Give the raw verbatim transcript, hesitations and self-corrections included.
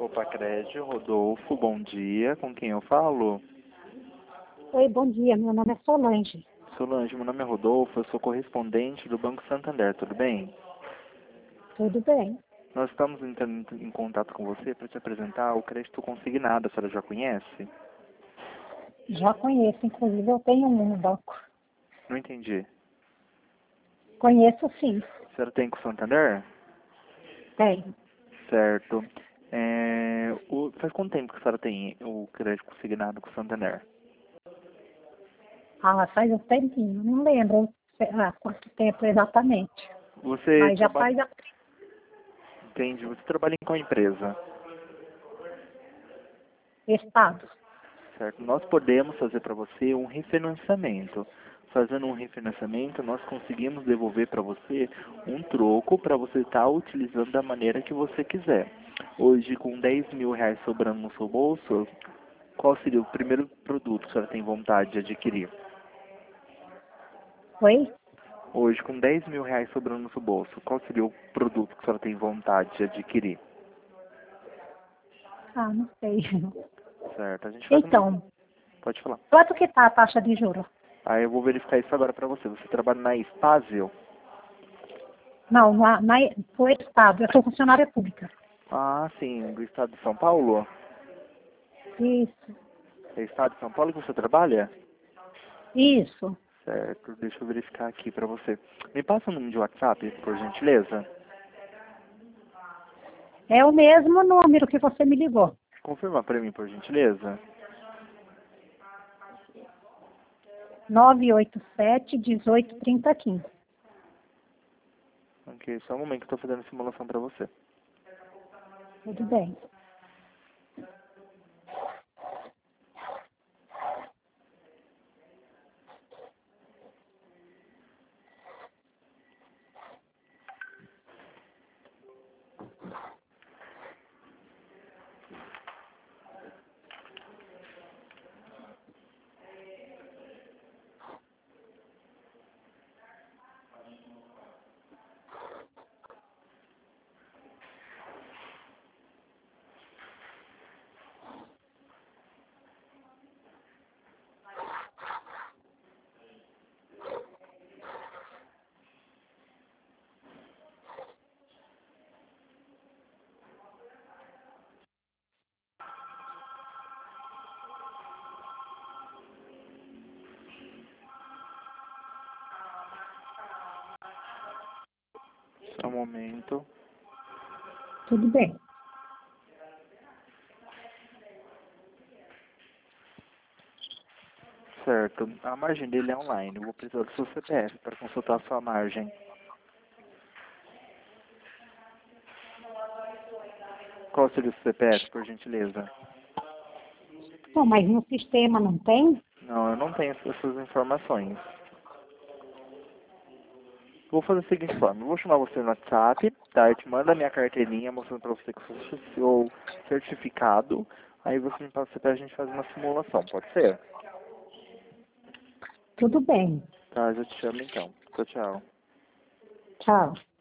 Copacred, Rodolfo, bom dia. Com quem eu falo? Oi, bom dia. Meu nome é Solange. Solange, meu nome é Rodolfo, eu sou correspondente do Banco Santander, tudo bem? Tudo bem? Nós estamos entrando em contato com você para te apresentar o crédito consignado, a senhora já conhece? Já conheço, inclusive eu tenho um no banco. Não entendi. Conheço sim. A senhora tem com o Santander? Tenho. Certo. É, o, faz quanto tempo que a senhora tem o crédito consignado com o Santander? Ah, faz um tempinho, não lembro ah, quanto tempo exatamente. Você Mas já trabalha... faz a... Entende, você trabalha em qual empresa? estado. Certo. Nós podemos fazer para você um refinanciamento. Fazendo um refinanciamento, nós conseguimos devolver para você um troco para você estar utilizando da maneira que você quiser. Hoje, com dez mil reais sobrando no seu bolso, qual seria o primeiro produto que a senhora tem vontade de adquirir? Oi? Hoje, com dez mil reais sobrando no seu bolso, qual seria o produto que a senhora tem vontade de adquirir? Ah, não sei. Certo. A gente faz uma... Então, Pode falar. quanto que tá a taxa de juros? Aí eu vou verificar isso agora para você. Você trabalha na Spásio? Não, na, na, pro estado. Eu sou funcionária pública. Ah, sim, do estado de São Paulo? Isso. É estado de São Paulo que você trabalha? Isso. Certo, deixa eu verificar aqui pra você. Me passa o número de WhatsApp, por gentileza? É o mesmo número que você me ligou. Confirma pra mim, por gentileza? nove oito sete, um oito, três zero, um cinco. Ok, só um momento que eu tô fazendo a simulação pra você. Tudo bem. Só um momento. Tudo bem. Certo, a margem dele é online. Eu vou precisar do seu C P F para consultar a sua margem. Qual seria o C P F, por gentileza? Não, mas no sistema não tem? Não, eu não tenho essas informações. Vou fazer o seguinte forma, eu vou chamar você no WhatsApp, tá? Eu te mando a minha carteirinha mostrando pra você que eu sou seu certificado. Aí você me passa pra gente fazer uma simulação, pode ser? Tudo bem. Tá, eu te chamo então. Tchau, tchau. Tchau.